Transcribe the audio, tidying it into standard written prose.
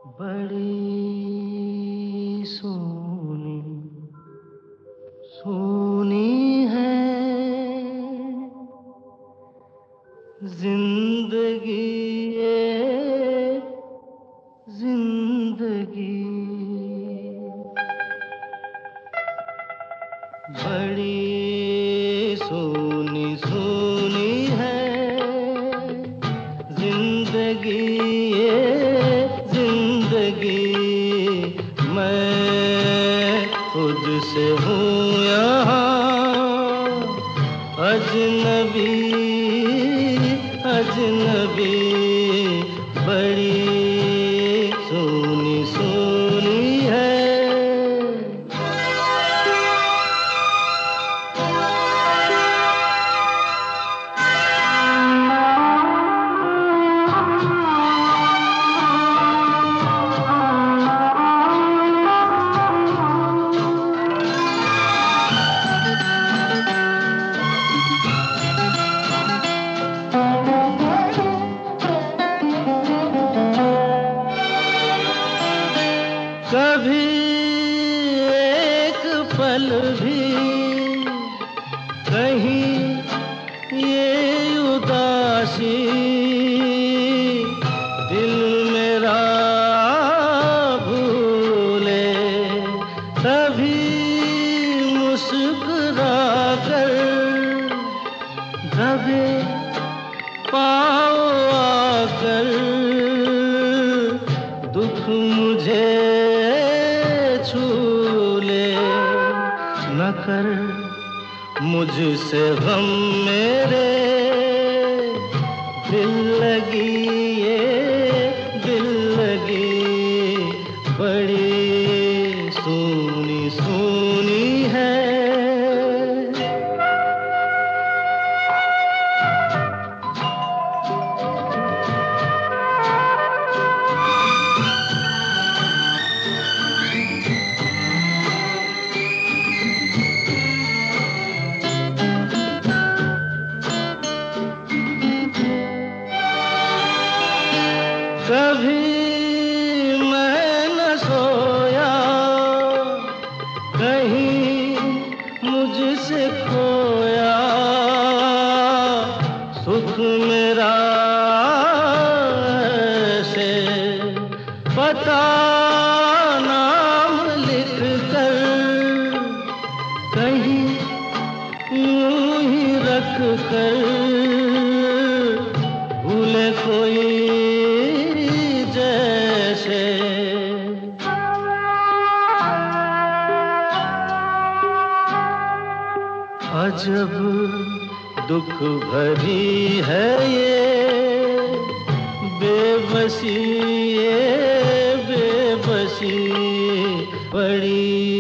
बड़ी सोनी सोनी है जिंदगी ये जिंदगी। बड़ी सोनी सोनी है जिंदगी ये जिंदगी। मैं खुद से हूँ यहाँ अजनबी अजनबी। बड़ी सोनी सोनी है। कभी एक पल भी कहीं ये उदासी दिल मेरा भूले तभी मुस्कुरा कर दबे पाँव आकर दुख मुझे न कर मुझसे गम मेरे दिल लगी ये दिल लगी। बड़ी सोनी सोनी है। कभी मैं न सोया कहीं मुझसे खोया सुख मेरा ऐसे पता नाम लिख कर कहीं यूं ही रख कर भूले कोई जैसे। अजब दुख भरी है ये बेबसी ये बेबसी। बड़ी